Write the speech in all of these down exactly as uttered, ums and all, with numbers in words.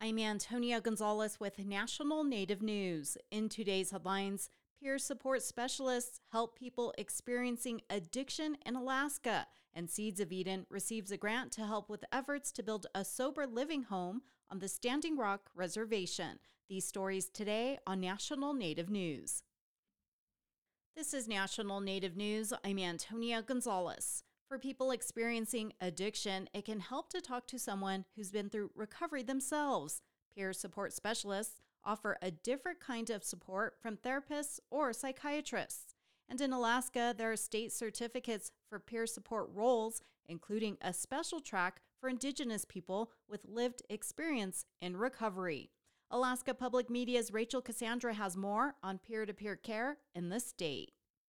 I'm Antonia Gonzalez with National Native News. In today's headlines, peer support specialists help people experiencing addiction in Alaska, and Seeds of Eden receives a grant to help with efforts to build a sober living home on the Standing Rock Reservation. These stories today on National Native News. This is National Native News. I'm Antonia Gonzalez. For people experiencing addiction, it can help to talk to someone who's been through recovery themselves. Peer support specialists offer a different kind of support from therapists or psychiatrists. And in Alaska, there are state certificates for peer support roles, including a special track for Indigenous people with lived experience in recovery. Alaska Public Media's Rachel Cassandra has more on peer-to-peer care in the state.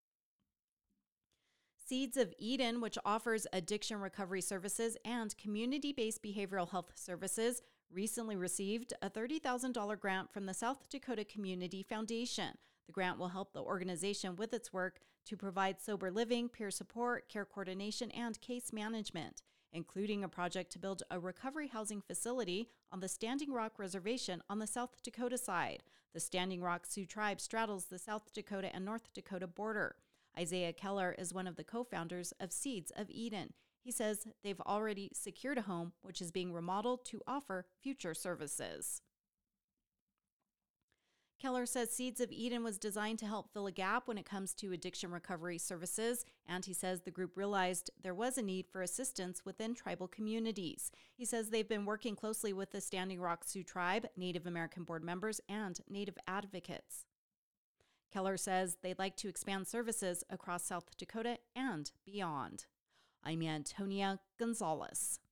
Seeds of Eden, which offers addiction recovery services and community-based behavioral health services, recently received a thirty thousand dollars grant from the South Dakota Community Foundation. The grant will help the organization with its work to provide sober living, peer support, care coordination, and case management, including a project to build a recovery housing facility on the Standing Rock Reservation on the South Dakota side. The Standing Rock Sioux Tribe straddles the South Dakota and North Dakota border. Isaiah Keller is one of the co-founders of Seeds of Eden. He says they've already secured a home, which is being remodeled to offer future services. Keller says Seeds of Eden was designed to help fill a gap when it comes to addiction recovery services, and he says the group realized there was a need for assistance within tribal communities. He says they've been working closely with the Standing Rock Sioux Tribe, Native American board members, and Native advocates. Keller says they'd like to expand services across South Dakota and beyond. I'm Antonia Gonzalez.